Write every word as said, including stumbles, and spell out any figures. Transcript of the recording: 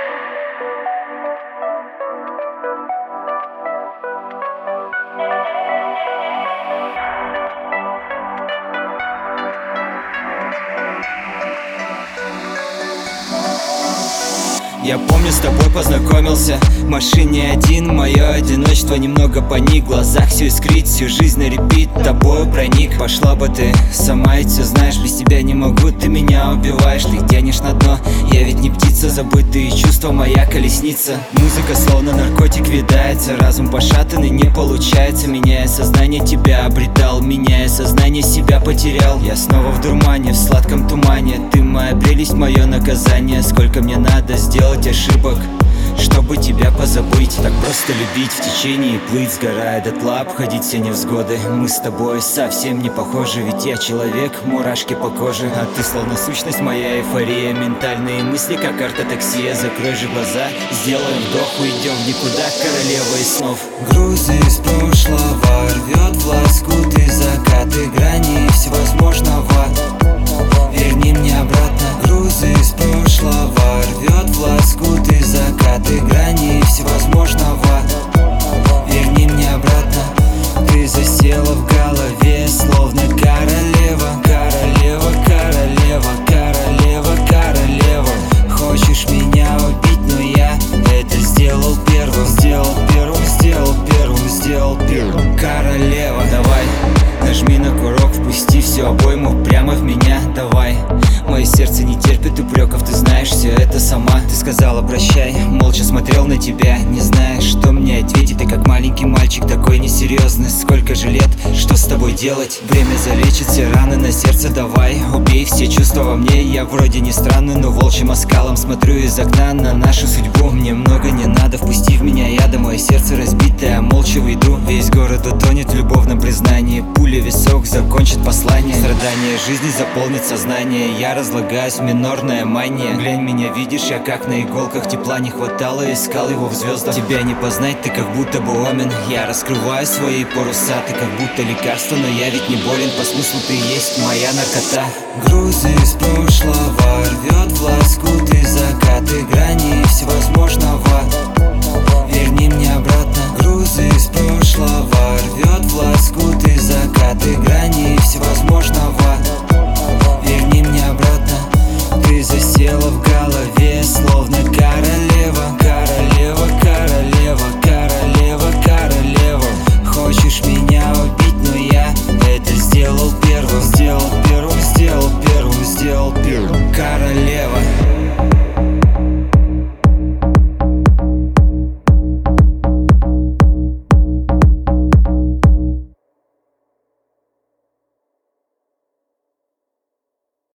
Я помню, с тобой познакомился в машине один. Мое одиночество немного паник. В глазах все искрит, всю жизнь на репит. Тобою проник. Пошла бы ты сама, и все знаешь, без тебя не могу. Ты меня убиваешь, ты тянешь на дно. Я ведь не птица, забытые чувства, моя колесница. Музыка словно наркотик видается. Разум пошатанный, не получается. Меняя сознание, тебя обретал. Меняя сознание, себя потерял. Я снова в дурмане, в сладком тумане. Ты моя прелесть, мое наказание. Сколько мне надо сделать ошибок, чтобы тебя позабыть. Так просто любить, в течение плыть, сгорая дотла, обходить все невзгоды. Мы с тобой совсем не похожи, ведь я человек, мурашки по коже. А ты словно сущность, моя эйфория. Ментальные мысли, как карта такси. Закрой же глаза, сделаем вдох, уйдем в никуда, королева из снов. Грузы из прошлого рвет в лоскуты закаты, грани всевозможного. Верни мне обратно. Грузы из прошлого рвет в лоскуты закаты, грани всевозможного. Верни мне обратно. Ты засела в голове, словно королева. Королева, королева, королева, королева. Хочешь меня убить, но я это сделал первым. Сделал первым, сделал первым, сделал первым. Королева, давай, нажми на курок, впусти всю обойму прямо в меня, давай. Мое сердце не терпит упреков, ты знаешь все это сама. Ты сказала прощай, молча смотрел на тебя, не зная, что мне ответить. Ты как маленький мальчик, такой несерьезный. Сколько же лет, что с тобой делать? Время залечит все раны на сердце, давай. Убей все чувства во мне, я вроде не странный, но волчьим оскалом смотрю из окна на нашу судьбу. Мне много не надо, впусти в меня яда. Мое сердце разбитое, молча уйду. Весь город утонет в любовном признании. Пуля в висок закончит послание. Страдания жизни заполнит сознание. Я разлагаюсь, минорная мания. Глянь, меня видишь, я как на иголках. Тепла не хватало, искал его в звездах. Тебя не познать, ты как будто бы омен. Я раскрываю свои паруса, ты как будто лекарство, но я ведь не болен. По смыслу ты есть моя наркота. грузы из прошлого рвет в лоскуты